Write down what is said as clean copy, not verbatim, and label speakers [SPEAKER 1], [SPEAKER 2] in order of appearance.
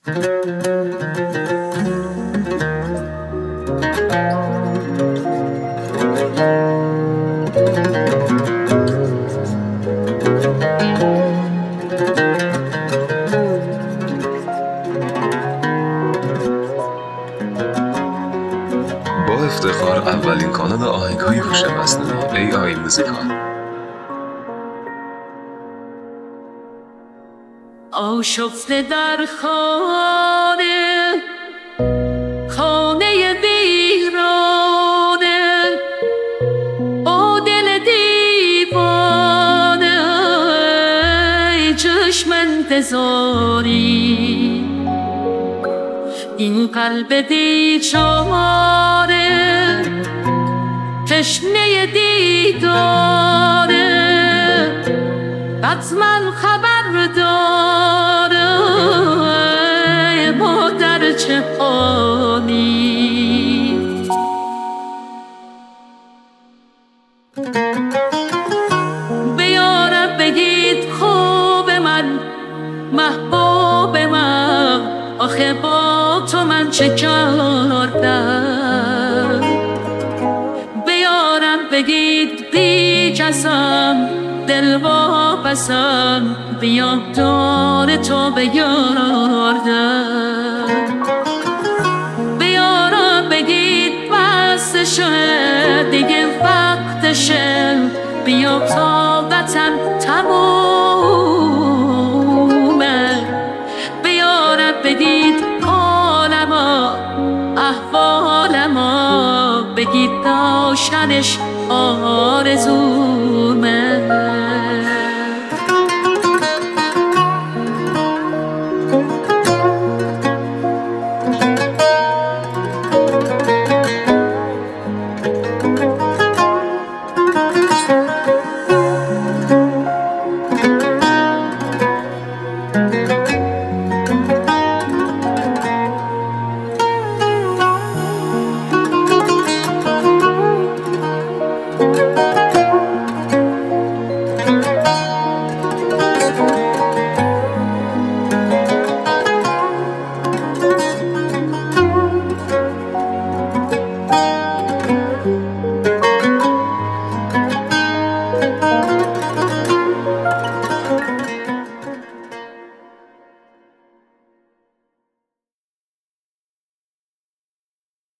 [SPEAKER 1] با افتخار اولین کانال آهنگ‌های هوش مصنوعی AI موزیکال.
[SPEAKER 2] آشفته در خانه ویرانه، با دل دیوانه چشم انتظاری، این قلب بیچاره تشنه دیداره، حتما خبر داره ما در چه حالی. بیارم بگید خوب من، محبوب من، آخه با تو من چه کردم. بیارم بگید بی کسم، دل واپسم، بیام دار تو بگردم. بیارم بگید بسشه دیگه وقتشه، بیام طاقتم تمومه. بیارم بگید حالما احوالما، بگید داشتنش آرزومه.